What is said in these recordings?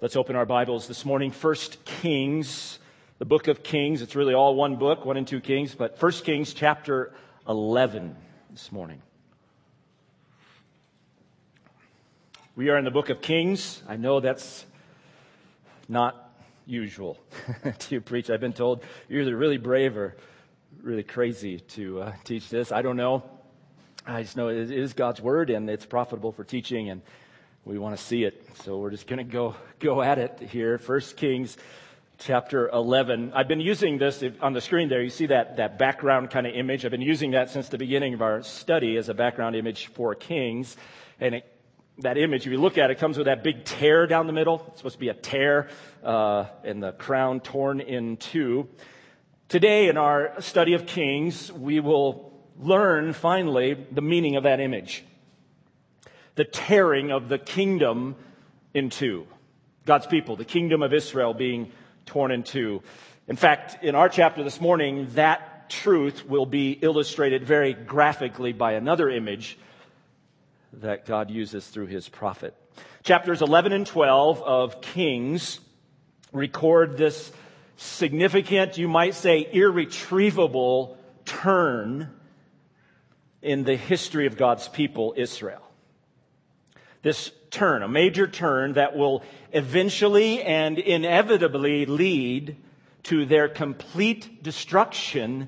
Let's open our Bibles this morning. 1 Kings, the book of Kings. It's really all one book, 1 and 2 Kings, but 1 Kings chapter 11 this morning. We are in the book of Kings. I know that's not usual to preach. I've been told you're either really brave or really crazy to teach this. I don't know. I just know it is God's word and it's profitable for teaching, and we want to see it. So we're just going to go at it here. 1 Kings chapter 11. I've been using this on the screen there. You see that background kind of image. I've been using that since the beginning of our study as a background image for Kings. And that image, if you look at it, comes with that big tear down the middle. It's supposed to be a tear and the crown torn in two. Today in our study of Kings, we will learn finally the meaning of that image. The tearing of the kingdom in two. God's people, the kingdom of Israel being torn in two. In fact, in our chapter this morning, that truth will be illustrated very graphically by another image that God uses through his prophet. Chapters 11 and 12 of Kings record this significant, you might say, irretrievable turn in the history of God's people, Israel. This turn, a major turn that will eventually and inevitably lead to their complete destruction,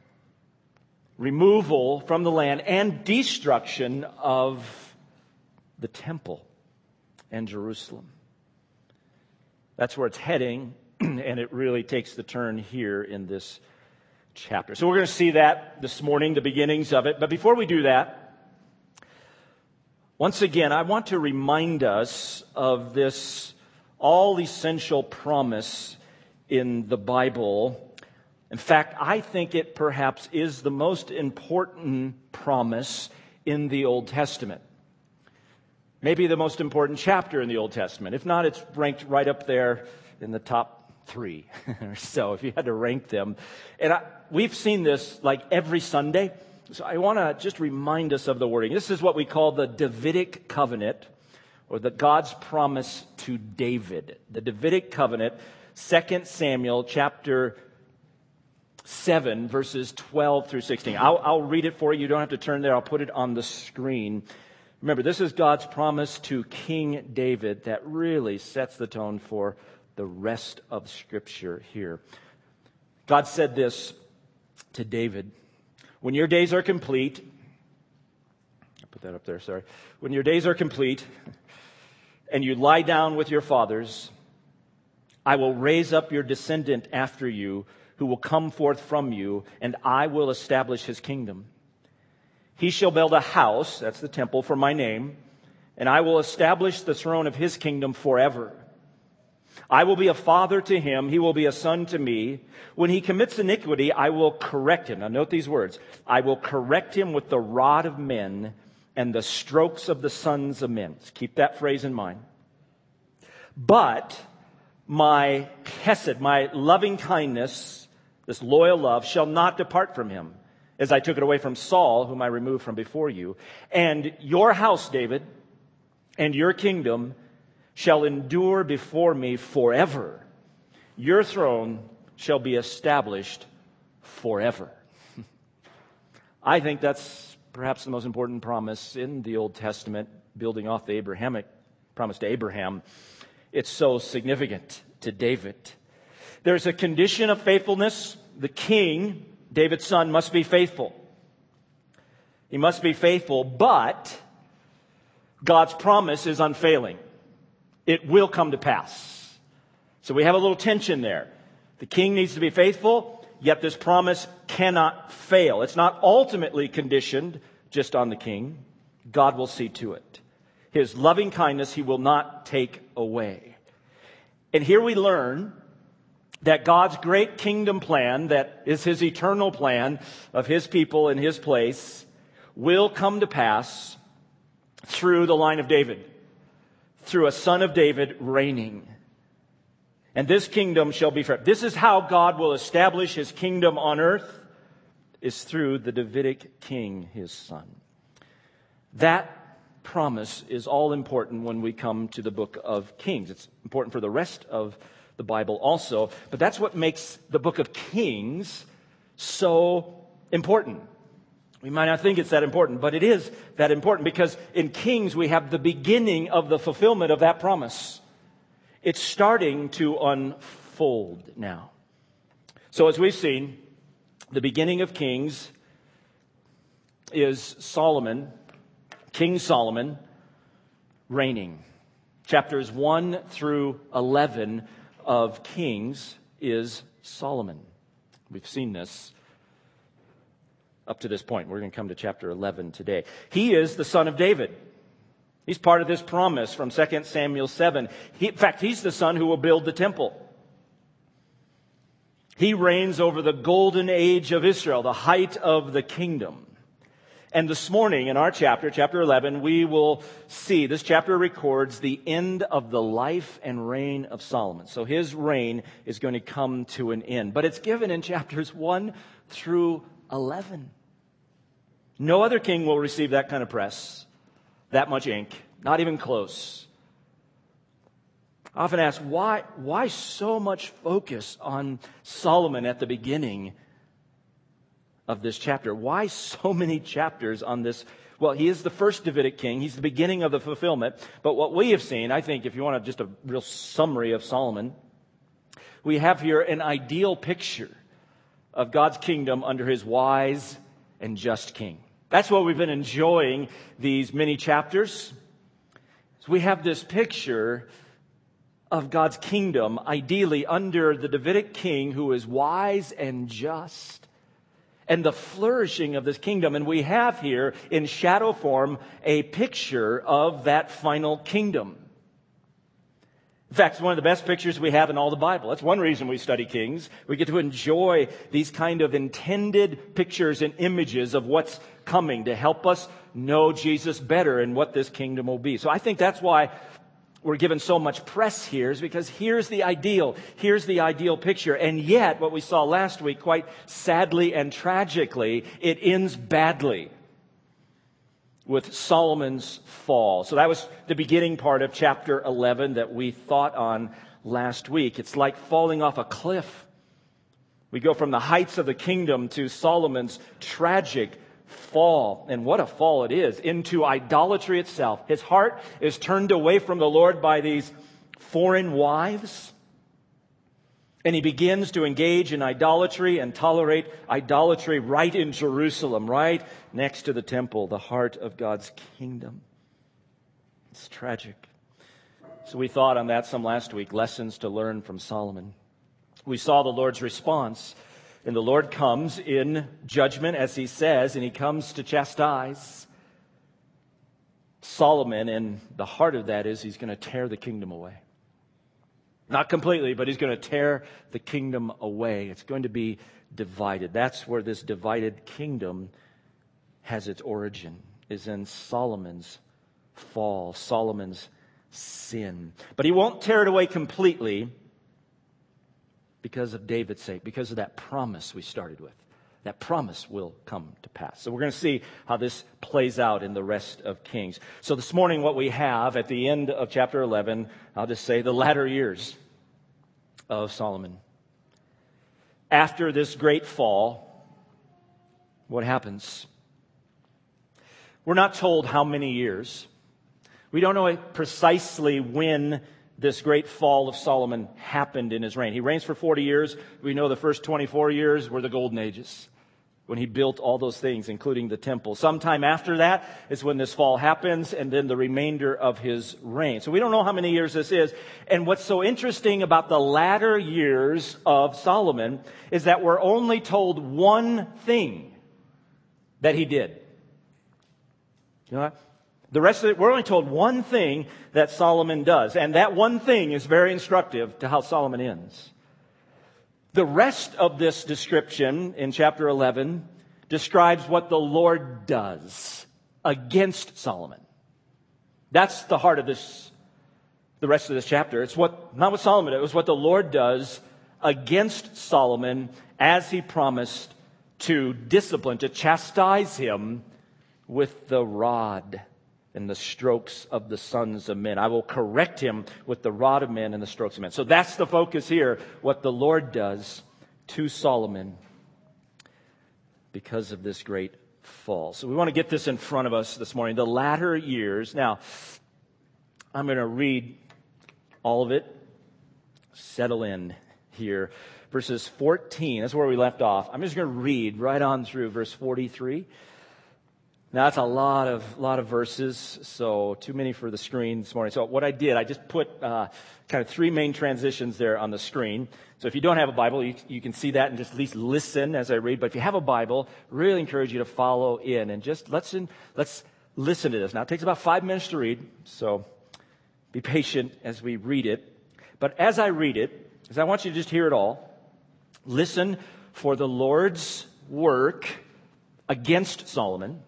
removal from the land, and destruction of the temple and Jerusalem. That's where it's heading, and it really takes the turn here in this chapter. So we're going to see that this morning, the beginnings of it. But before we do that, once again, I want to remind us of this all-essential promise in the Bible. In fact, I think it perhaps is the most important promise in the Old Testament. Maybe the most important chapter in the Old Testament. If not, it's ranked right up there in the top 3 or so, if you had to rank them. And we've seen this like every Sunday. So I want to just remind us of the wording. This is what we call the Davidic covenant, or the God's promise to David. The Davidic covenant, 2 Samuel chapter 7, verses 12 through 16. I'll read it for you. You don't have to turn there. I'll put it on the screen. Remember, this is God's promise to King David that really sets the tone for the rest of Scripture here. God said this to David: when your days are complete, I'll put that up there, sorry. When your days are complete and you lie down with your fathers, I will raise up your descendant after you, who will come forth from you, and I will establish his kingdom. He shall build a house, that's the temple, for my name, and I will establish the throne of his kingdom forever. I will be a father to him, he will be a son to me. When he commits iniquity, I will correct him. Now note these words. I will correct him with the rod of men and the strokes of the sons of men. Let's keep that phrase in mind. But my chesed, my loving kindness, this loyal love, shall not depart from him, as I took it away from Saul, whom I removed from before you. And your house, David, and your kingdom shall endure before me forever. Your throne shall be established forever. I think that's perhaps the most important promise in the Old Testament, building off the Abrahamic promise to Abraham. It's so significant to David. There's a condition of faithfulness. The king, David's son, must be faithful. He must be faithful, but God's promise is unfailing. It will come to pass. So we have a little tension there. The king needs to be faithful, yet this promise cannot fail. It's not ultimately conditioned just on the king. God will see to it. His loving kindness he will not take away. And here we learn that God's great kingdom plan, that is his eternal plan of his people in his place, will come to pass through the line of David, through a son of David reigning. And this kingdom shall be forever. This is how God will establish his kingdom on earth, is through the Davidic king, his son. That promise is all important when we come to the book of Kings. It's important for the rest of the Bible also, but that's what makes the book of Kings so important. We might not think it's that important, but it is that important because in Kings we have the beginning of the fulfillment of that promise. It's starting to unfold now. So as we've seen, the beginning of Kings is Solomon, King Solomon, reigning. Chapters 1 through 11 of Kings is Solomon. We've seen this up to this point. We're going to come to chapter 11 today. He is the son of David. He's part of this promise from 2 Samuel 7. In fact, he's the son who will build the temple. He reigns over the golden age of Israel, the height of the kingdom. And this morning in our chapter 11, we will see this chapter records the end of the life and reign of Solomon. So his reign is going to come to an end. But it's given in chapters 1 through 11. No other king will receive that kind of press, that much ink, not even close. I often ask, why so much focus on Solomon at the beginning of this chapter? Why so many chapters on this? Well, he is the first Davidic king. He's the beginning of the fulfillment. But what we have seen, I think, if you want just a real summary of Solomon, we have here an ideal picture of God's kingdom under his wise and just king. That's what we've been enjoying these many chapters. So we have this picture of God's kingdom, ideally under the Davidic king who is wise and just, and the flourishing of this kingdom. And we have here in shadow form a picture of that final kingdom. In fact, it's one of the best pictures we have in all the Bible. That's one reason we study Kings. We get to enjoy these kind of intended pictures and images of what's coming to help us know Jesus better and what this kingdom will be. So I think that's why we're given so much press here, is because here's the ideal picture. And yet, what we saw last week, quite sadly and tragically, it ends badly with Solomon's fall. So that was the beginning part of chapter 11 that we thought on last week. It's like falling off a cliff. We go from the heights of the kingdom to Solomon's tragic fall, and what a fall it is, into idolatry itself. His heart is turned away from the Lord by these foreign wives, and he begins to engage in idolatry and tolerate idolatry right in Jerusalem, right next to the temple, the heart of God's kingdom. It's tragic. So we thought on that some last week, lessons to learn from Solomon. We saw the Lord's response. And the Lord comes in judgment, as he says, and he comes to chastise Solomon. And the heart of that is he's going to tear the kingdom away. Not completely, but he's going to tear the kingdom away. It's going to be divided. That's where this divided kingdom has its origin, is in Solomon's fall, Solomon's sin. But he won't tear it away completely, because of David's sake, because of that promise we started with. That promise will come to pass. So we're going to see how this plays out in the rest of Kings. So this morning what we have at the end of chapter 11, I'll just say the latter years of Solomon. After this great fall, what happens? We're not told how many years. We don't know precisely when this great fall of Solomon happened in his reign. He reigns for 40 years. We know the first 24 years were the golden ages, when he built all those things, including the temple. Sometime after that is when this fall happens, and then the remainder of his reign. So we don't know how many years this is. And what's so interesting about the latter years of Solomon is that we're only told one thing that he did. You know what? The rest of it, we're only told one thing that Solomon does. And that one thing is very instructive to how Solomon ends. The rest of this description in chapter 11 describes what the Lord does against Solomon. That's the heart of this, the rest of this chapter. It's not what Solomon did, it was what the Lord does against Solomon as he promised to discipline, to chastise him with the rod. and the strokes of the sons of men. I will correct him with the rod of men and the strokes of men. So that's the focus here, what the Lord does to Solomon because of this great fall. So we want to get this in front of us this morning. The latter years. Now, I'm going to read all of it. Settle in here. Verses 14, that's where we left off. I'm just going to read right on through verse 43. Now, that's a lot of verses, so too many for the screen this morning. So what I did, I just put kind of three main transitions there on the screen. So if you don't have a Bible, you can see that and just at least listen as I read. But if you have a Bible, really encourage you to follow in and just let's listen to this. Now, it takes about 5 minutes to read, so be patient as we read it. But as I read it, because I want you to just hear it all, listen for the Lord's work against Solomon.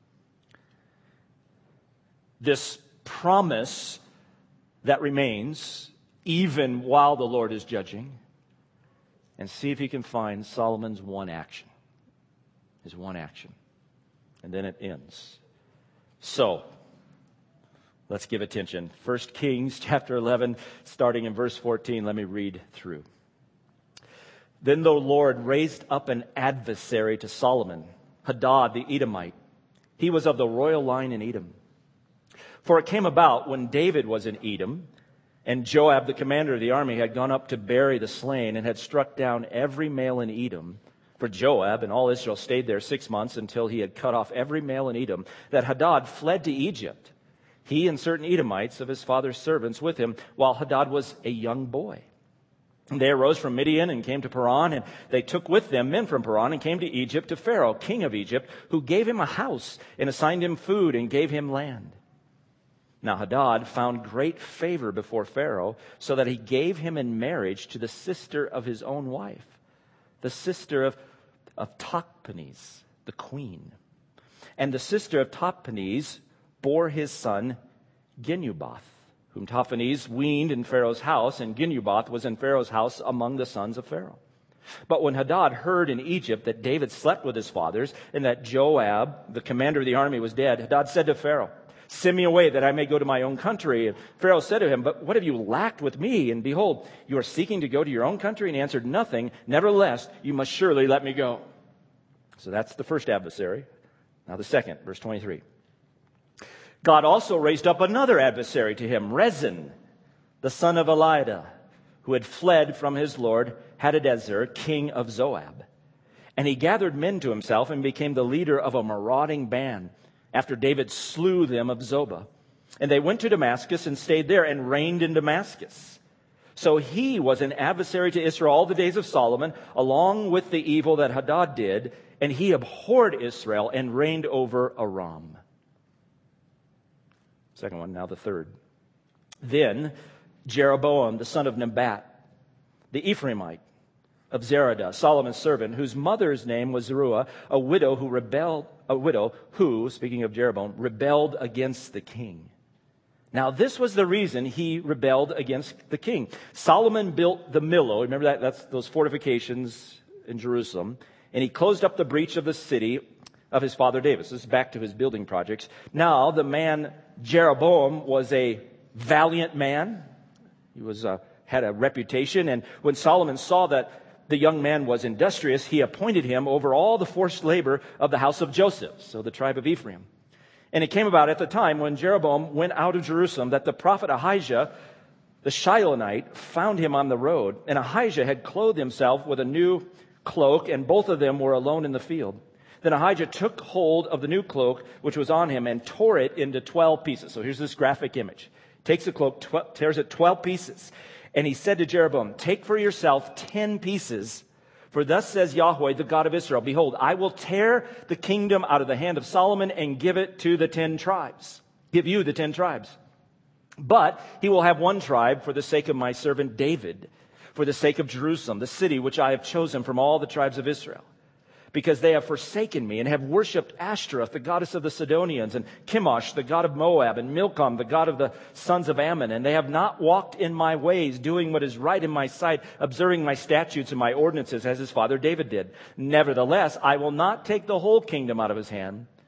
This promise that remains even while the Lord is judging. And see if you can find Solomon's one action. His one action. And then it ends. So, let's give attention. 1 Kings chapter 11, starting in verse 14. Let me read through. Then the Lord raised up an adversary to Solomon, Hadad the Edomite. He was of the royal line in Edom. For it came about when David was in Edom, and Joab, the commander of the army, had gone up to bury the slain and had struck down every male in Edom. For Joab and all Israel stayed there 6 months until he had cut off every male in Edom, that Hadad fled to Egypt, he and certain Edomites of his father's servants with him, while Hadad was a young boy. And they arose from Midian and came to Paran, and they took with them men from Paran and came to Egypt, to Pharaoh, king of Egypt, who gave him a house and assigned him food and gave him land. Now Hadad found great favor before Pharaoh, so that he gave him in marriage to the sister of his own wife, the sister of Tahpenes, the queen. And the sister of Tahpenes bore his son Genubath, whom Tahpenes weaned in Pharaoh's house, and Genubath was in Pharaoh's house among the sons of Pharaoh. But when Hadad heard in Egypt that David slept with his fathers, and that Joab, the commander of the army, was dead, Hadad said to Pharaoh, "Send me away that I may go to my own country." And Pharaoh said to him, "But what have you lacked with me? And behold, you are seeking to go to your own country?" And he answered, "Nothing. Nevertheless, you must surely let me go." So that's the first adversary. Now the second, verse 23. God also raised up another adversary to him, Rezin, the son of Eliada, who had fled from his lord Hadadezer, king of Zoab. And he gathered men to himself and became the leader of a marauding band, after David slew them of Zobah. And they went to Damascus and stayed there and reigned in Damascus. So he was an adversary to Israel all the days of Solomon, along with the evil that Hadad did, and he abhorred Israel and reigned over Aram. Second one, now the third. Then Jeroboam, the son of Nebat, the Ephraimite of Zeradah, Solomon's servant, whose mother's name was Zeruiah, a widow who, speaking of Jeroboam, rebelled against the king. Now this was the reason he rebelled against the king. Solomon built the Millo, remember that's those fortifications in Jerusalem, and he closed up the breach of the city of his father David. So this is back to his building projects. Now the man Jeroboam was a valiant man. He had a reputation, and when Solomon saw that the young man was industrious, he appointed him over all the forced labor of the house of Joseph, so the tribe of Ephraim. And it came about at the time when Jeroboam went out of Jerusalem that the prophet Ahijah, the Shilonite, found him on the road. And Ahijah had clothed himself with a new cloak, and both of them were alone in the field. Then Ahijah took hold of the new cloak which was on him and tore it into 12 pieces. So here's this graphic image. Takes the cloak, tears it 12 pieces. And he said to Jeroboam, "Take for yourself 10 pieces, for thus says Yahweh, the God of Israel, behold, I will tear the kingdom out of the hand of Solomon and give it to the 10 tribes. Give you the 10 tribes. But he will have one tribe for the sake of my servant David, for the sake of Jerusalem, the city which I have chosen from all the tribes of Israel. Because they have forsaken me and have worshipped Ashtoreth, the goddess of the Sidonians, and Chemosh, the god of Moab, and Milcom, the god of the sons of Ammon. And they have not walked in my ways, doing what is right in my sight, observing my statutes and my ordinances, as his father David did. Nevertheless, I will not take the whole kingdom out of his hand,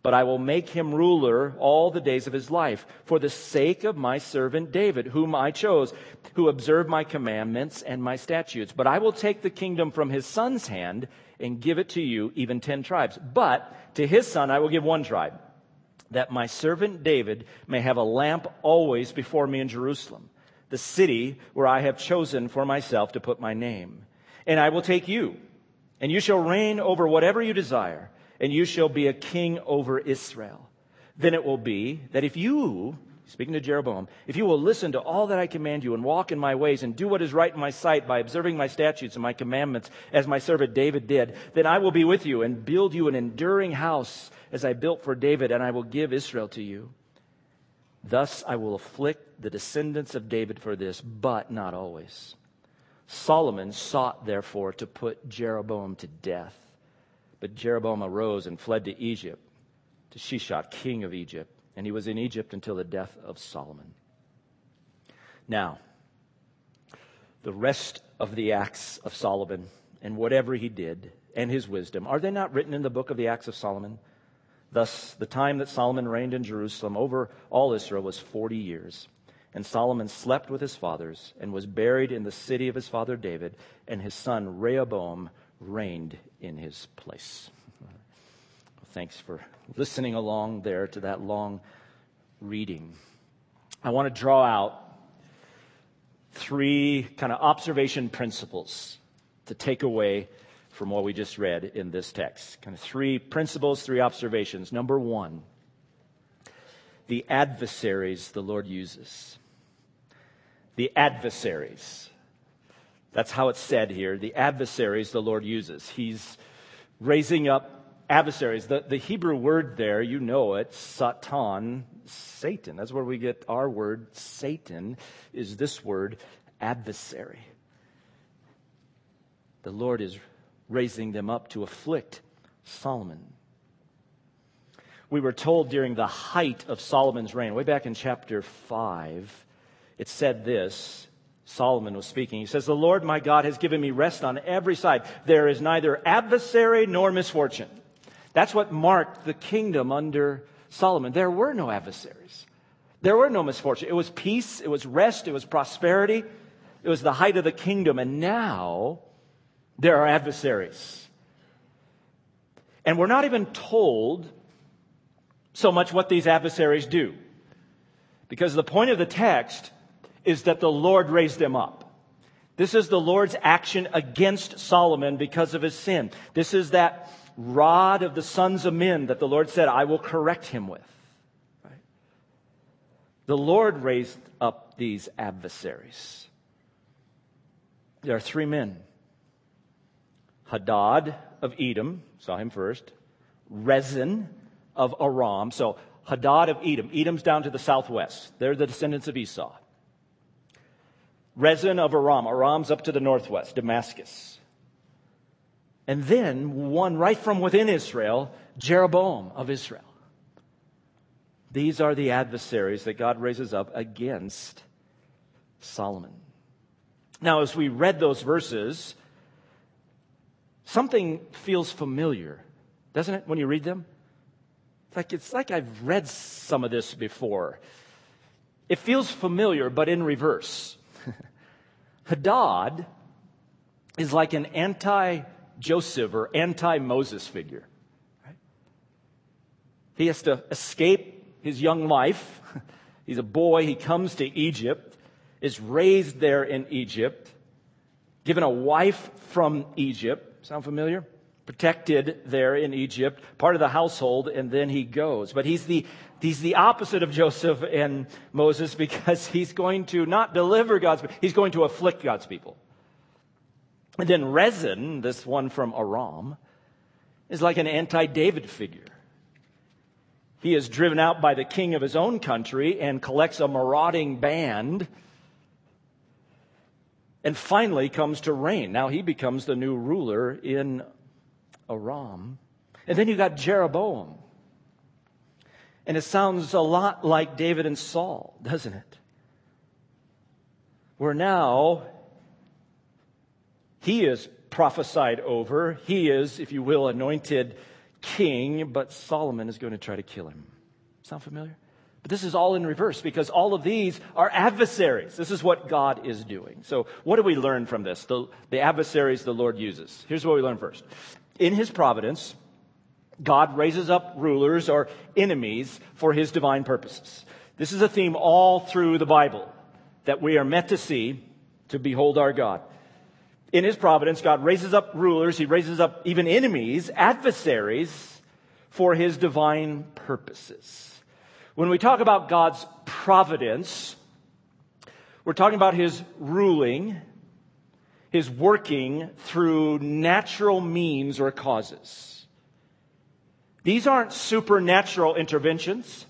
but I will make him ruler all the days of his life, for the sake of my servant David, whom I chose, who observed my commandments and my statutes. But I will take the kingdom from his son's hand and give it to you, even 10 tribes. But to his son I will give 1 tribe, that my servant David may have a lamp always before me in Jerusalem, the city where I have chosen for myself to put my name. And I will take you, and you shall reign over whatever you desire, and you shall be a king over Israel. Then it will be that if you, speaking to Jeroboam, if you will listen to all that I command you and walk in my ways and do what is right in my sight by observing my statutes and my commandments as my servant David did, then I will be with you and build you an enduring house as I built for David, and I will give Israel to you. Thus I will afflict the descendants of David for this, but not always. Solomon sought, therefore, to put Jeroboam to death. But Jeroboam arose and fled to Egypt, to Shishak, king of Egypt. And he was in Egypt until the death of Solomon. Now, the rest of the acts of Solomon and whatever he did and his wisdom, are they not written in the book of the Acts of Solomon? Thus, the time that Solomon reigned in Jerusalem over all Israel was 40 years. And Solomon slept with his fathers and was buried in the city of his father David, and his son Rehoboam reigned in his place. Thanks for listening along there to that long reading. I want to draw out 3 kind of observation principles to take away from what we just read in this text. Kind of 3 principles, 3 observations. Number 1, the adversaries the Lord uses. The adversaries. That's how it's said here. The adversaries the Lord uses. He's raising up adversaries. The Hebrew word there, you know it, Satan, Satan. That's where we get our word Satan, is this word adversary. The Lord is raising them up to afflict Solomon. We were told during the height of Solomon's reign, way back in chapter 5, it said this. Solomon was speaking. He says, "The Lord my God has given me rest on every side. There is neither adversary nor misfortune." That's what marked the kingdom under Solomon. There were no adversaries. There were no misfortune. It was peace. It was rest. It was prosperity. It was the height of the kingdom. And now there are adversaries. And we're not even told so much what these adversaries do. Because the point of the text is that the Lord raised them up. This is the Lord's action against Solomon because of his sin. This is that rod of the sons of men that the Lord said, I will correct him with. Right? The Lord raised up these adversaries. There are 3 men. Hadad of Edom, saw him first. Rezin of Aram. So Hadad of Edom. Edom's down to the southwest. They're the descendants of Esau. Rezin of Aram. Aram's up to the northwest, Damascus. And then one right from within Israel, Jeroboam of Israel. These are the adversaries that God raises up against Solomon. Now, as we read those verses, something feels familiar, doesn't it, when you read them? It's like I've read some of this before. It feels familiar, but in reverse. Hadad is like an anti-Joseph or anti-Moses figure. Right? He has to escape his young life. He's a boy. He comes to Egypt, is raised there in Egypt, given a wife from Egypt. Sound familiar? Protected there in Egypt, part of the household, and then he goes. But he's the opposite of Joseph and Moses because he's going to not deliver God's people, he's going to afflict God's people. And then Rezin, this one from Aram, is like an anti-David figure. He is driven out by the king of his own country and collects a marauding band and finally comes to reign. Now he becomes the new ruler in Aram. And then you got Jeroboam. And it sounds a lot like David and Saul, doesn't it? Where now he is prophesied over. He is, if you will, anointed king, but Solomon is going to try to kill him. Sound familiar? But this is all in reverse because all of these are adversaries. This is what God is doing. So what do we learn from this? The adversaries the Lord uses. Here's what we learn first. In his providence, God raises up rulers or enemies for his divine purposes. This is a theme all through the Bible that we are meant to see to behold our God. In his providence, God raises up rulers. He raises up even enemies, adversaries for his divine purposes. When we talk about God's providence, we're talking about his ruling, his working through natural means or causes. These aren't supernatural interventions.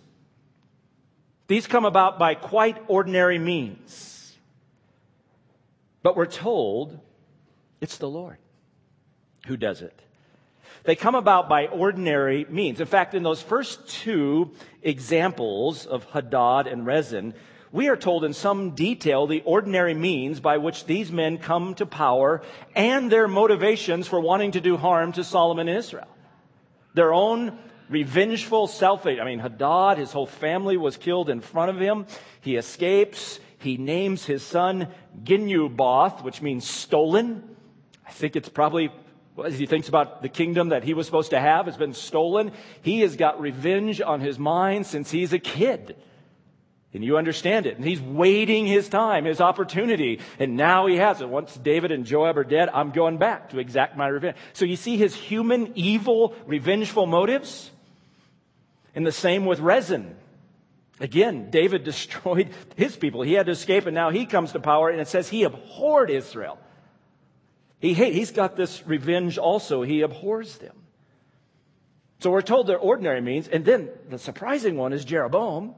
These come about by quite ordinary means. But we're told it's the Lord who does it. They come about by ordinary means. In fact, in those first two examples of Hadad and Rezin, we are told in some detail the ordinary means by which these men come to power and their motivations for wanting to do harm to Solomon and Israel. Their own revengeful self-hate. Hadad, his whole family was killed in front of him. He escapes. He names his son Ginuboth, which means stolen. I think it's probably, as he thinks about the kingdom that he was supposed to have has been stolen. He has got revenge on his mind since he's a kid. And you understand it. And he's waiting his time, his opportunity. And now he has it. Once David and Joab are dead, I'm going back to exact my revenge. So you see his human, evil, revengeful motives. And the same with Rezin. Again, David destroyed his people. He had to escape, and now he comes to power. And it says he abhorred Israel. He's got this revenge also. He abhors them. So we're told they're ordinary means. And then the surprising one is Jeroboam.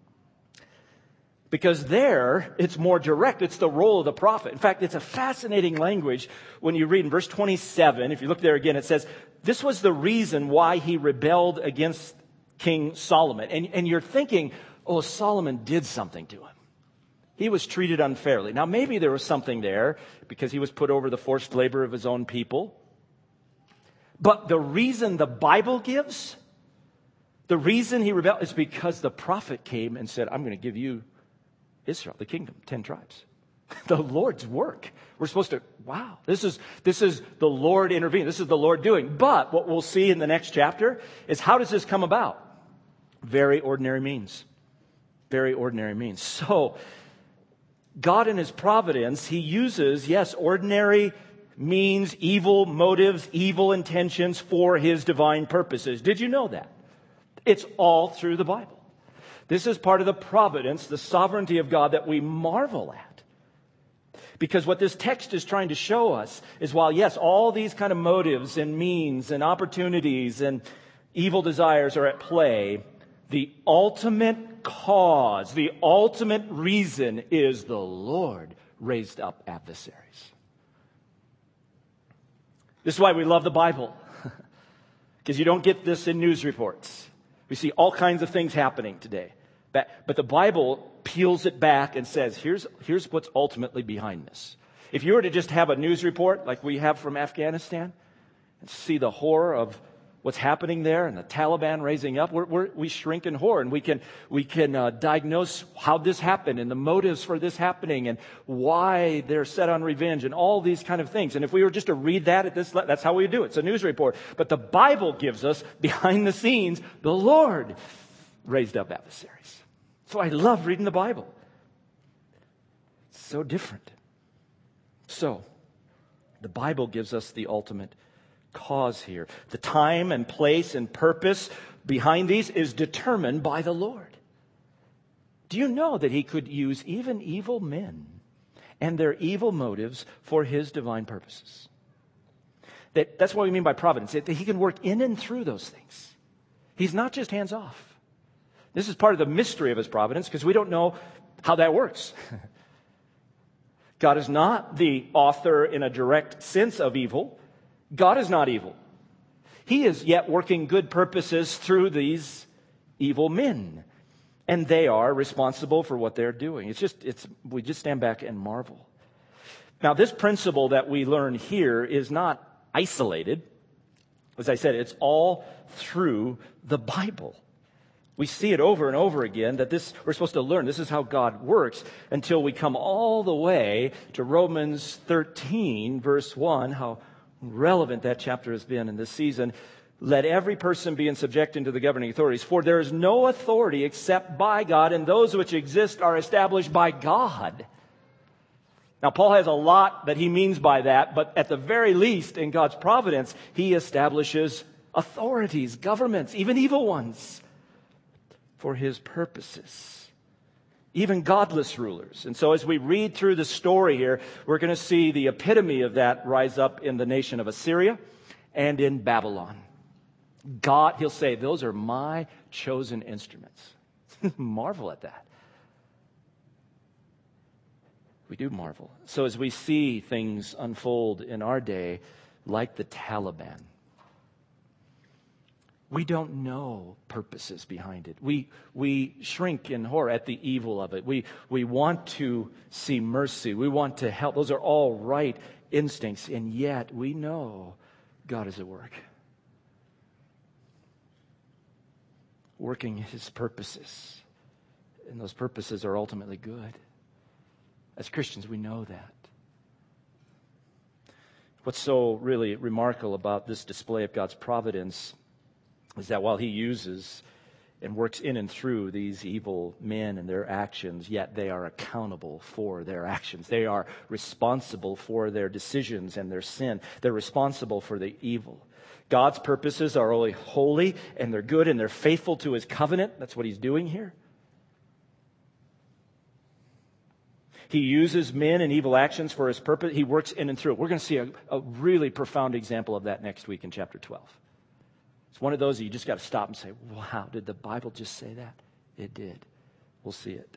Because there, it's more direct. It's the role of the prophet. In fact, it's a fascinating language when you read in verse 27. If you look there again, it says, this was the reason why he rebelled against King Solomon. And you're thinking, oh, Solomon did something to him. He was treated unfairly. Now, maybe there was something there because he was put over the forced labor of his own people. But the reason the Bible gives, the reason he rebelled is because the prophet came and said, I'm going to give you Israel, the kingdom, 10 tribes. The Lord's work. We're supposed to, wow, this is the Lord intervening. This is the Lord doing. But what we'll see in the next chapter is how does this come about? Very ordinary means. Very ordinary means. So, God in his providence, he uses, yes, ordinary means, evil motives, evil intentions for his divine purposes. Did you know that? It's all through the Bible. This is part of the providence, the sovereignty of God that we marvel at. Because what this text is trying to show us is while, yes, all these kind of motives and means and opportunities and evil desires are at play, the ultimate cause, the ultimate reason is the Lord raised up adversaries. This is why we love the Bible. Because you don't get this in news reports. We see all kinds of things happening today. But the Bible peels it back and says, here's what's ultimately behind this. If you were to just have a news report like we have from Afghanistan and see the horror of what's happening there and the Taliban raising up, we shrink in horror, and we can diagnose how this happened and the motives for this happening and why they're set on revenge and all these kind of things. And if we were just to read that at this, that's how we do it. It's a news report. But the Bible gives us behind the scenes, the Lord raised up adversaries. So I love reading the Bible. It's so different. So, the Bible gives us the ultimate cause here. The time and place and purpose behind these is determined by the Lord. Do you know that he could use even evil men and their evil motives for his divine purposes? That's what we mean by providence. That he can work in and through those things. He's not just hands off. This is part of the mystery of his providence because we don't know how that works. God is not the author in a direct sense of evil. God is not evil. He is yet working good purposes through these evil men. And they are responsible for what they're doing. We just stand back and marvel. Now, this principle that we learn here is not isolated. As I said, it's all through the Bible. We see it over and over again that we're supposed to learn. This is how God works until we come all the way to Romans 13, verse 1, how relevant that chapter has been in this season. Let every person be in subjection to the governing authorities, for there is no authority except by God, and those which exist are established by God. Now, Paul has a lot that he means by that, but at the very least, in God's providence, he establishes authorities, governments, even evil ones, for his purposes, even godless rulers. And so as we read through the story here, we're going to see the epitome of that rise up in the nation of Assyria and in Babylon. God, he'll say, those are my chosen instruments. Marvel at that. We do marvel. So as we see things unfold in our day, like the Taliban, we don't know purposes behind it. We shrink in horror at the evil of it. We want to see mercy. We want to help. Those are all right instincts, and yet we know God is at work, working his purposes, and those purposes are ultimately good. As Christians, we know that. What's so really remarkable about this display of God's providence is that while he uses and works in and through these evil men and their actions, yet they are accountable for their actions. They are responsible for their decisions and their sin. They're responsible for the evil. God's purposes are only holy, and they're good, and they're faithful to his covenant. That's what he's doing here. He uses men and evil actions for his purpose. He works in and through it. We're going to see a really profound example of that next week in chapter 12. It's one of those that you just got to stop and say, wow, did the Bible just say that? It did. We'll see it.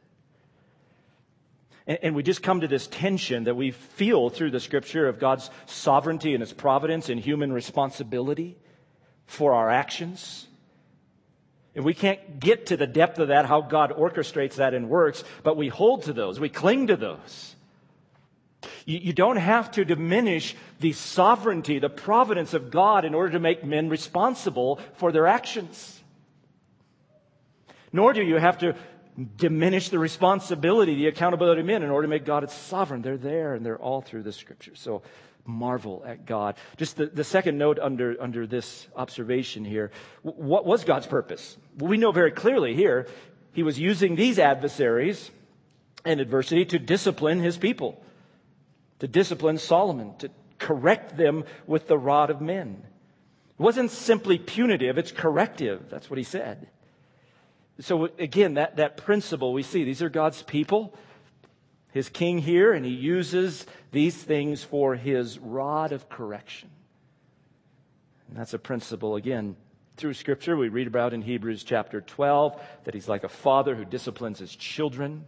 And we just come to this tension that we feel through the Scripture of God's sovereignty and his providence and human responsibility for our actions. And we can't get to the depth of that, how God orchestrates that and works, but we hold to those. We cling to those. You don't have to diminish the sovereignty, the providence of God in order to make men responsible for their actions. Nor do you have to diminish the responsibility, the accountability of men in order to make God sovereign. They're there, and they're all through the Scripture. So marvel at God. Just the second note under this observation here. What was God's purpose? Well, we know very clearly here, he was using these adversaries and adversity to discipline his people, to discipline Solomon, to correct them with the rod of men. It wasn't simply punitive, it's corrective. That's what he said. So again, that principle we see, these are God's people, his king here, and he uses these things for his rod of correction. And that's a principle, again, through Scripture. We read about in Hebrews chapter 12 that he's like a father who disciplines his children.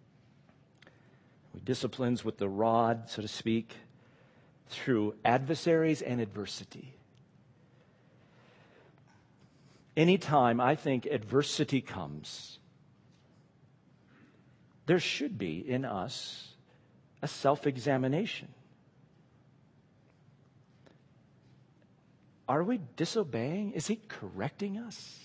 He disciplines with the rod, so to speak, through adversaries and adversity. Anytime I think adversity comes, there should be in us a self-examination. Are we disobeying? Is he correcting us?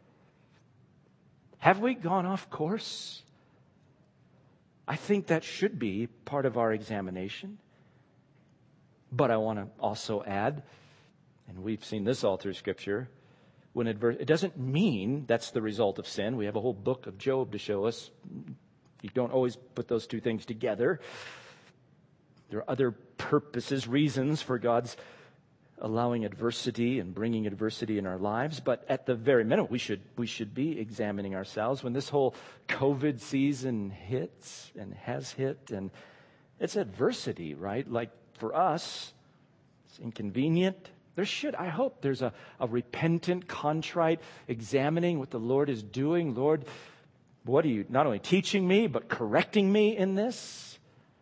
Have we gone off course? I think that should be part of our examination. But I want to also add, and we've seen this all through Scripture, when it doesn't mean that's the result of sin. We have a whole book of Job to show us. You don't always put those two things together. There are other purposes, reasons for God's allowing adversity and bringing adversity in our lives. But at the very minimum, we should be examining ourselves. When this whole COVID season hits and has hit, and it's adversity, right? Like for us, it's inconvenient. I hope there's a repentant, contrite examining what the Lord is doing. Lord, what are you not only teaching me, but correcting me in this?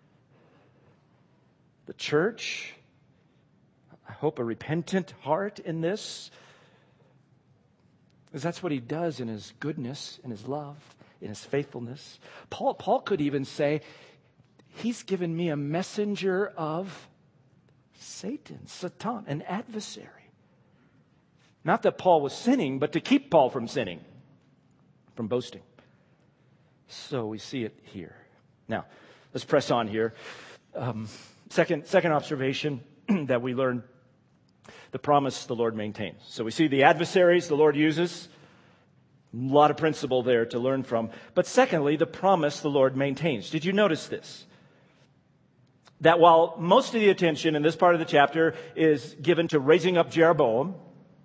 The church, I hope a repentant heart in this. Because that's what he does in his goodness, in his love, in his faithfulness. Paul could even say, he's given me a messenger of Satan, an adversary. Not that Paul was sinning, but to keep Paul from sinning, from boasting. So we see it here. Now, let's press on here. Second observation that we learn, the promise the Lord maintains. So we see the adversaries the Lord uses. A lot of principle there to learn from. But secondly, the promise the Lord maintains. Did you notice this? That while most of the attention in this part of the chapter is given to raising up Jeroboam,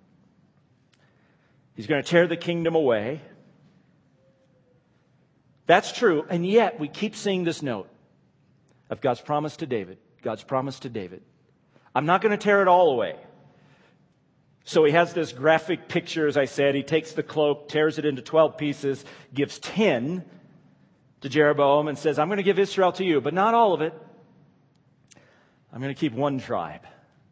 he's going to tear the kingdom away. That's true, and yet we keep seeing this note of God's promise to David. God's promise to David. I'm not going to tear it all away. So he has this graphic picture, as I said. He takes the cloak, tears it into 12 pieces, gives 10 to Jeroboam, and says, I'm going to give Israel to you, but not all of it. I'm going to keep one tribe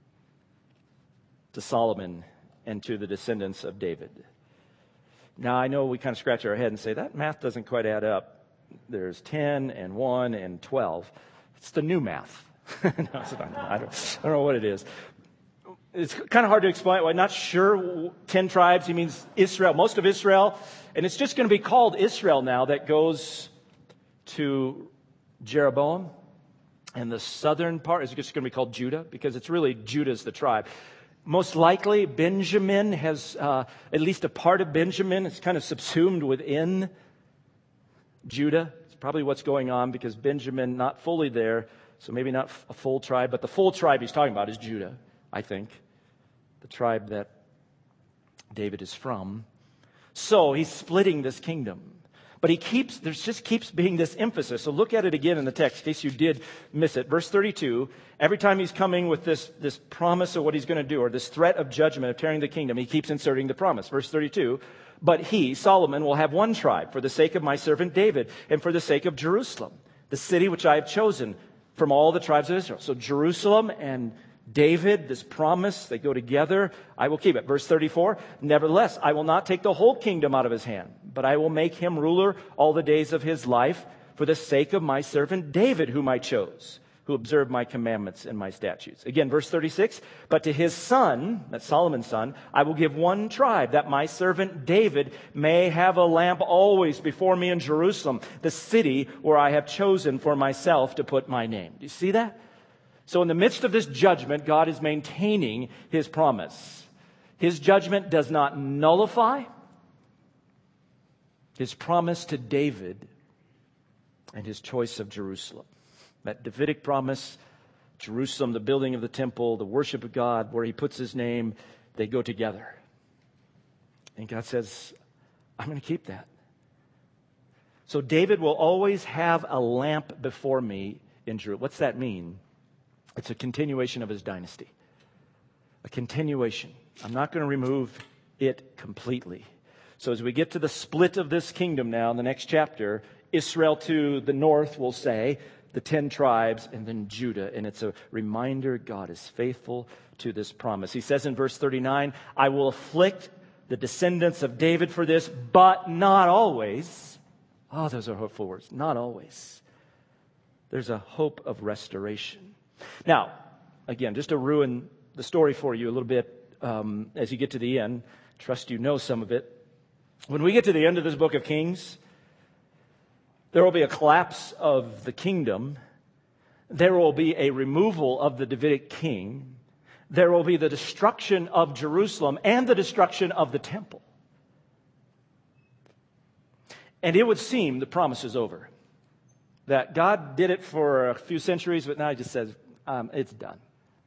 to Solomon and to the descendants of David. Now, I know we kind of scratch our head and say, that math doesn't quite add up. There's 10 and 1 and 12. It's the new math. No, I don't know what it is. It's kind of hard to explain. I'm not sure 10 tribes. He means Israel, most of Israel. And it's just going to be called Israel now that goes to Jeroboam. And the southern part is just going to be called Judah, because it's really Judah's the tribe. Most likely, Benjamin has, at least a part of Benjamin is kind of subsumed within Judah. It's probably what's going on, because Benjamin not fully there, so maybe not a full tribe, but the full tribe he's talking about is Judah, I think, the tribe that David is from. So he's splitting this kingdom. But there just keeps being this emphasis. So look at it again in the text, in case you did miss it. Verse 32, every time he's coming with this promise of what he's going to do, or this threat of judgment, of tearing the kingdom, he keeps inserting the promise. Verse 32, but he, Solomon, will have one tribe for the sake of my servant David, and for the sake of Jerusalem, the city which I have chosen from all the tribes of Israel. So Jerusalem and David, this promise, they go together. I will keep it. Verse 34, nevertheless, I will not take the whole kingdom out of his hand, but I will make him ruler all the days of his life for the sake of my servant David, whom I chose, who observed my commandments and my statutes. Again, verse 36, but to his son, that's Solomon's son, I will give one tribe, that my servant David may have a lamp always before me in Jerusalem, the city where I have chosen for myself to put my name. Do you see that? So in the midst of this judgment, God is maintaining his promise. His judgment does not nullify his promise to David and his choice of Jerusalem. That Davidic promise, Jerusalem, the building of the temple, the worship of God, where he puts his name, they go together. And God says, I'm going to keep that. So David will always have a lamp before me in Jerusalem. What's that mean? It's a continuation of his dynasty. A continuation. I'm not going to remove it completely. So as we get to the split of this kingdom now in the next chapter, Israel to the north will say, the 10 tribes, and then Judah. And it's a reminder God is faithful to this promise. He says in verse 39, I will afflict the descendants of David for this, but not always. Oh, those are hopeful words. Not always. There's a hope of restoration. Now, again, just to ruin the story for you a little bit as you get to the end, trust you know some of it. When we get to the end of this book of Kings, there will be a collapse of the kingdom. There will be a removal of the Davidic king. There will be the destruction of Jerusalem and the destruction of the temple. And it would seem the promise is over. That God did it for a few centuries, but now he just says, it's done.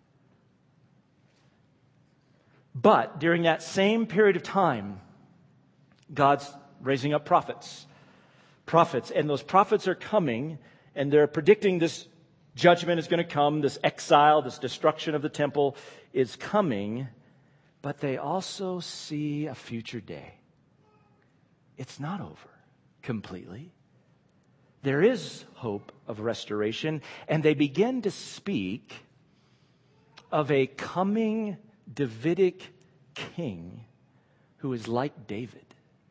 But during that same period of time, God's raising up prophets. And those prophets are coming, and they're predicting this judgment is going to come, this exile, this destruction of the temple is coming, but they also see a future day. It's not over completely. There is hope of restoration, and they begin to speak of a coming Davidic king who is like David,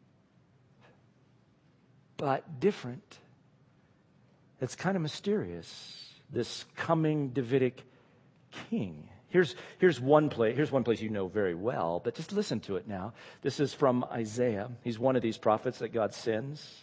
but different. It's kind of mysterious, this coming Davidic king. Here's one place you know very well, but just listen to it now. This is from Isaiah. He's one of these prophets that God sends.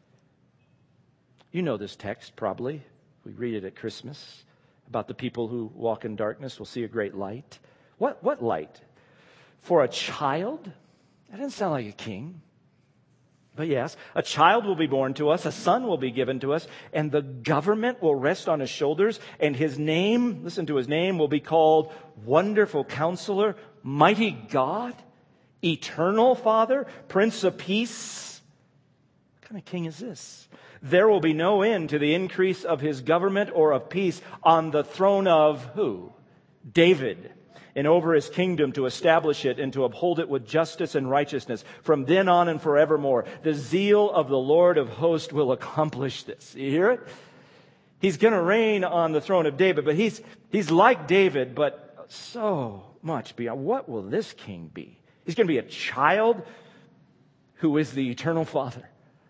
You know this text probably. We read it at Christmas about the people who walk in darkness will see a great light. What light? For a child? That doesn't sound like a king. But yes, a child will be born to us, a son will be given to us, and the government will rest on his shoulders, and his name, listen to his name, will be called Wonderful Counselor, Mighty God, Eternal Father, Prince of Peace. What kind of king is this? There will be no end to the increase of his government or of peace on the throne of who? David. And over his kingdom to establish it and to uphold it with justice and righteousness from then on and forevermore. The zeal of the Lord of hosts will accomplish this. You hear it? He's going to reign on the throne of David, but he's like David, but so much beyond. What will this king be? He's going to be a child who is the eternal Father.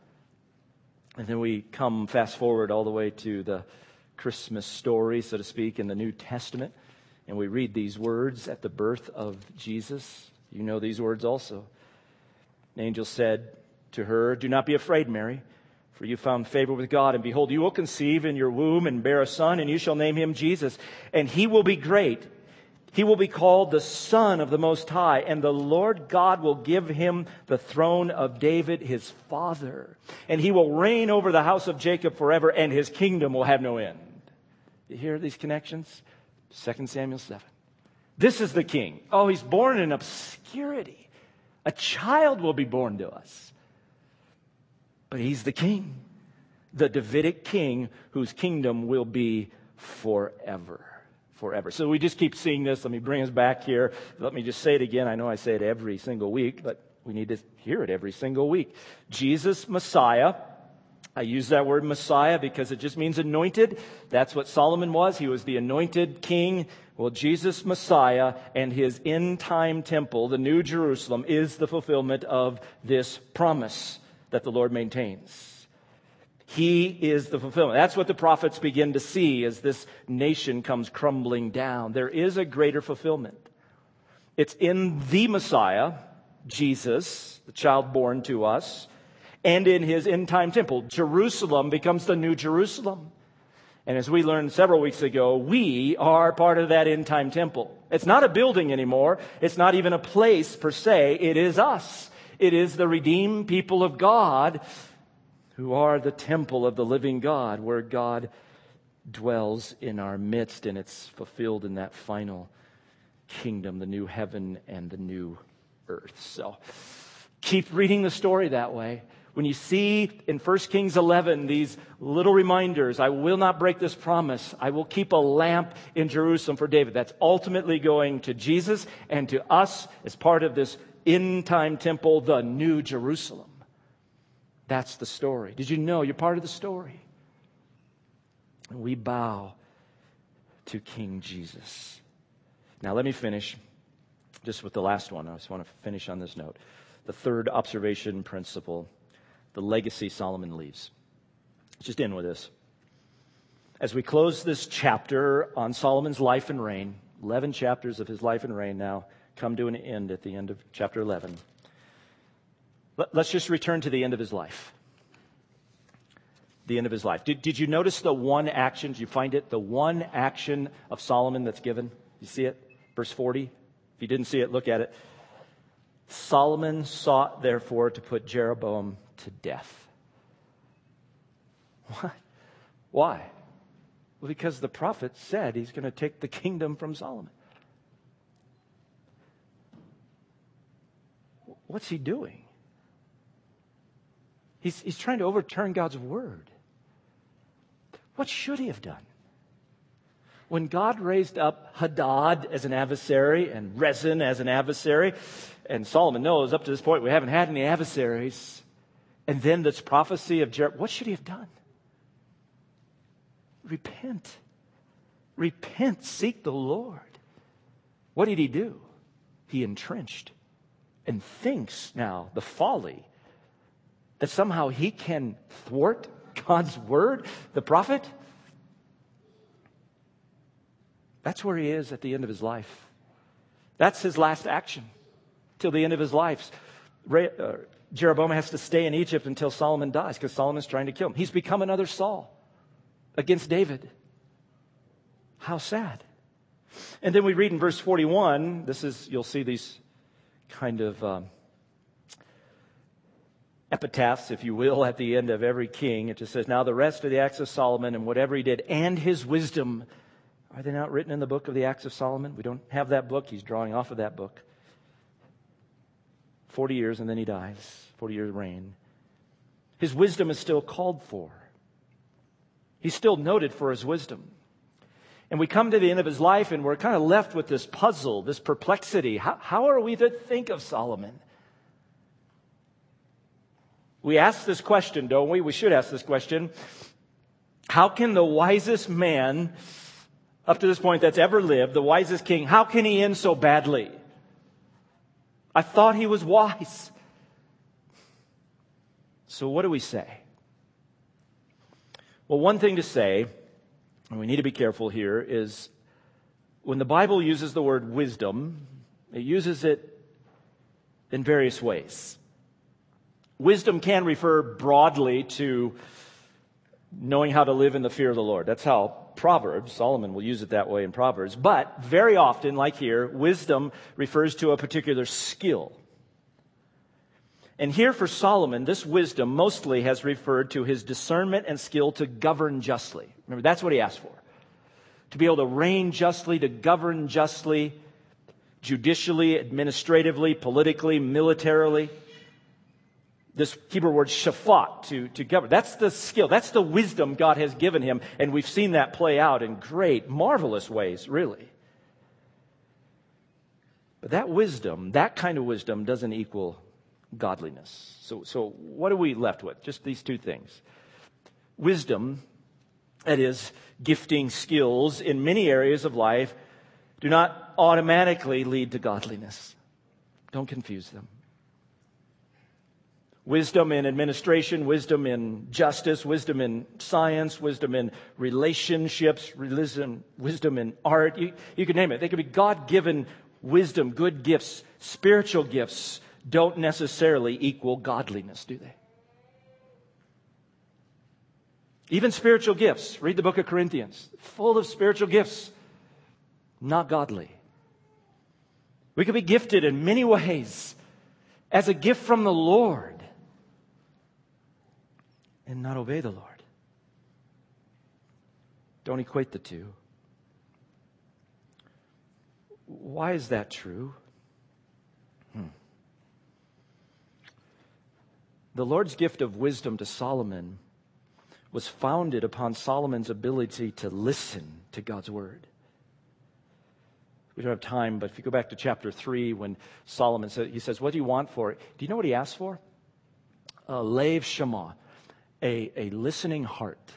And then we come fast forward all the way to the Christmas story, so to speak, in the New Testament. And we read these words at the birth of Jesus. You know these words also. An angel said to her, "Do not be afraid, Mary, for you found favor with God. And behold, you will conceive in your womb and bear a son, and you shall name him Jesus. And he will be great. He will be called the Son of the Most High. And the Lord God will give him the throne of David, his father. And he will reign over the house of Jacob forever, and his kingdom will have no end." You hear these connections? 2 Samuel 7. This is the king. Oh, he's born in obscurity. A child will be born to us. But he's the king. The Davidic king whose kingdom will be forever. Forever. So we just keep seeing this. Let me bring us back here. Let me just say it again. I know I say it every single week, but we need to hear it every single week. Jesus, Messiah. I use that word Messiah because it just means anointed. That's what Solomon was. He was the anointed king. Well, Jesus, Messiah, and his end-time temple, the New Jerusalem, is the fulfillment of this promise that the Lord maintains. He is the fulfillment. That's what the prophets begin to see as this nation comes crumbling down. There is a greater fulfillment. It's in the Messiah, Jesus, the child born to us, and in his end-time temple. Jerusalem becomes the New Jerusalem. And as we learned several weeks ago, we are part of that end-time temple. It's not a building anymore. It's not even a place per se. It is us. It is the redeemed people of God who are the temple of the living God, where God dwells in our midst, and it's fulfilled in that final kingdom, the new heaven and the new earth. So keep reading the story that way. When you see in 1 Kings 11 these little reminders, I will not break this promise. I will keep a lamp in Jerusalem for David. That's ultimately going to Jesus and to us as part of this end-time temple, the New Jerusalem. That's the story. Did you know you're part of the story? And we bow to King Jesus. Now let me finish just with the last one. I just want to finish on this note. The third observation principle, the legacy Solomon leaves. Let's just end with this. As we close this chapter on Solomon's life and reign, 11 chapters of his life and reign now come to an end at the end of chapter 11. Let's just return to the end of his life. The end of his life. Did you notice the one action? Did you find it? The one action of Solomon that's given? You see it? Verse 40. If you didn't see it, look at it. Solomon sought, therefore, to put Jeroboam to death. What? Why? Well, because the prophet said he's going to take the kingdom from Solomon. What's he doing? He's trying to overturn God's word. What should he have done? When God raised up Hadad as an adversary and Rezin as an adversary, and Solomon knows up to this point we haven't had any adversaries, and then this prophecy of Jeroboam, what should he have done? Repent. Repent. Seek the Lord. What did he do? He entrenched and thinks now the folly that somehow he can thwart God's word, the prophet. That's where he is at the end of his life. That's his last action till the end of his life. Jeroboam has to stay in Egypt until Solomon dies because Solomon's trying to kill him. He's become another Saul against David. How sad. And then we read in verse 41, you'll see these kind of epitaphs, if you will, at the end of every king. It just says, now the rest of the acts of Solomon and whatever he did and his wisdom, are they not written in the book of the Acts of Solomon? We don't have that book. He's drawing off of that book. 40 years and then he dies. 40 years reign. His wisdom is still called for. He's still noted for his wisdom. And we come to the end of his life and we're kind of left with this puzzle, this perplexity. How are we to think of Solomon? We ask this question, don't we? We should ask this question. How can the wisest man up to this point that's ever lived, the wisest king, how can he end so badly? I thought he was wise. So what do we say? Well, one thing to say, and we need to be careful here, is when the Bible uses the word wisdom, it uses it in various ways. Wisdom can refer broadly to knowing how to live in the fear of the Lord. That's how Proverbs, Solomon will use it that way in Proverbs. But very often, like here, wisdom refers to a particular skill. And here for Solomon, this wisdom mostly has referred to his discernment and skill to govern justly. Remember, that's what he asked for. To be able to reign justly, to govern justly, judicially, administratively, politically, militarily. This Hebrew word shaphat, to govern. That's the skill. That's the wisdom God has given him. And we've seen that play out in great, marvelous ways, really. But that wisdom, that kind of wisdom, doesn't equal godliness. So what are we left with? Just these two things. Wisdom, that is, gifting skills in many areas of life, do not automatically lead to godliness. Don't confuse them. Wisdom in administration, wisdom in justice, wisdom in science, wisdom in relationships, wisdom in art. You can name it. They could be God-given wisdom, good gifts, spiritual gifts don't necessarily equal godliness, do they? Even spiritual gifts. Read the book of Corinthians. Full of spiritual gifts. Not godly. We could be gifted in many ways as a gift from the Lord and not obey the Lord. Don't equate the two. Why is that true? The Lord's gift of wisdom to Solomon was founded upon Solomon's ability to listen to God's word. We don't have time, but if you go back to chapter 3, when Solomon said, he says, what do you want for it? Do you know what he asked for? Lev Shema, a listening heart.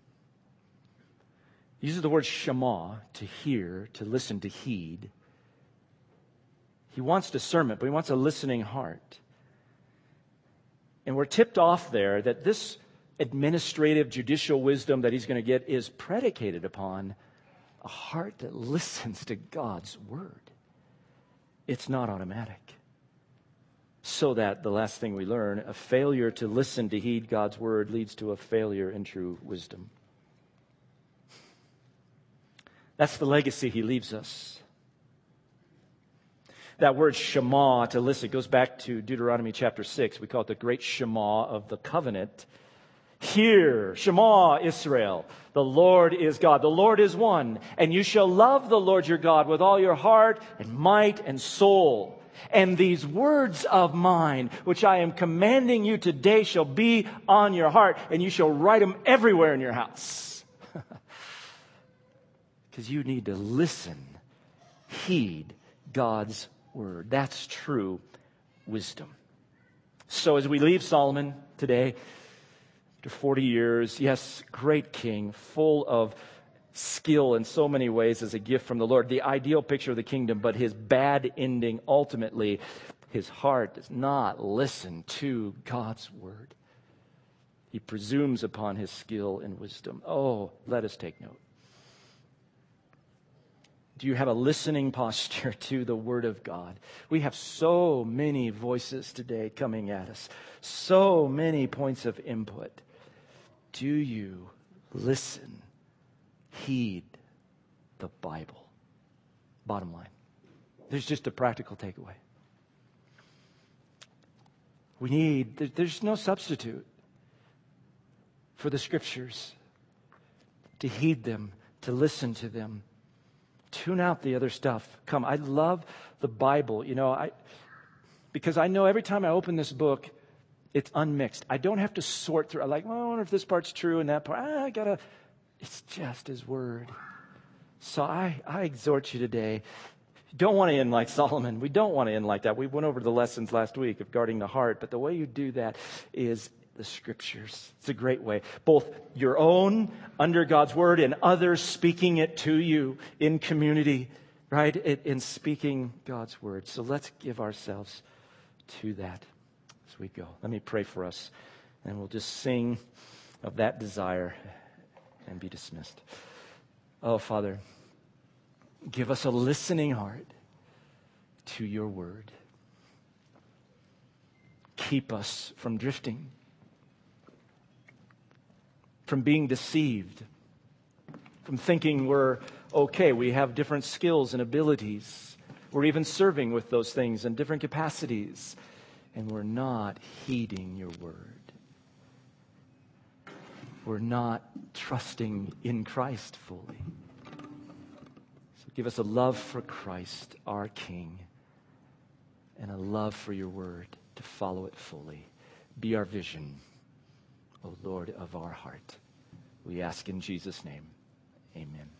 He uses the word Shema, to hear, to listen, to heed. He wants discernment, but he wants a listening heart. And we're tipped off there that this administrative, judicial wisdom that he's going to get is predicated upon a heart that listens to God's word. It's not automatic. So that, the last thing we learn, a failure to listen, to heed God's word leads to a failure in true wisdom. That's the legacy he leaves us. That word Shema, to listen, goes back to Deuteronomy chapter 6. We call it the great Shema of the covenant. Hear, Shema Israel, the Lord is God, the Lord is one, and you shall love the Lord your God with all your heart and might and soul. And these words of mine, which I am commanding you today, shall be on your heart, and you shall write them everywhere in your house. Because you need to listen, heed God's word. That's true wisdom. So as we leave Solomon today, after 40 years, yes, great king, full of skill in so many ways as a gift from the Lord, the ideal picture of the kingdom, but his bad ending, ultimately, his heart does not listen to God's word. He presumes upon his skill and wisdom. Oh, let us take note. Do you have a listening posture to the Word of God? We have so many voices today coming at us, so many points of input. Do you listen, heed the Bible? Bottom line. There's just a practical takeaway. There's no substitute for the Scriptures. To heed them, to listen to them. Tune out the other stuff. Come, I love the Bible. Because I know every time I open this book, it's unmixed. I don't have to sort through. I'm like, well, I wonder if this part's true and that part. It's just His Word. So I exhort you today. Don't want to end like Solomon. We don't want to end like that. We went over the lessons last week of guarding the heart. But the way you do that is the Scriptures. It's a great way. Both your own under God's Word and others speaking it to you in community, right? In speaking God's Word. So let's give ourselves to that as we go. Let me pray for us. And we'll just sing of that desire and be dismissed. Oh, Father, give us a listening heart to your Word. Keep us from drifting, from being deceived, from thinking we're okay. We have different skills and abilities. We're even serving with those things in different capacities. And we're not heeding your Word. We're not trusting in Christ fully. So give us a love for Christ, our King, and a love for your Word to follow it fully. Be our vision, O Lord of our heart. We ask in Jesus' name. Amen.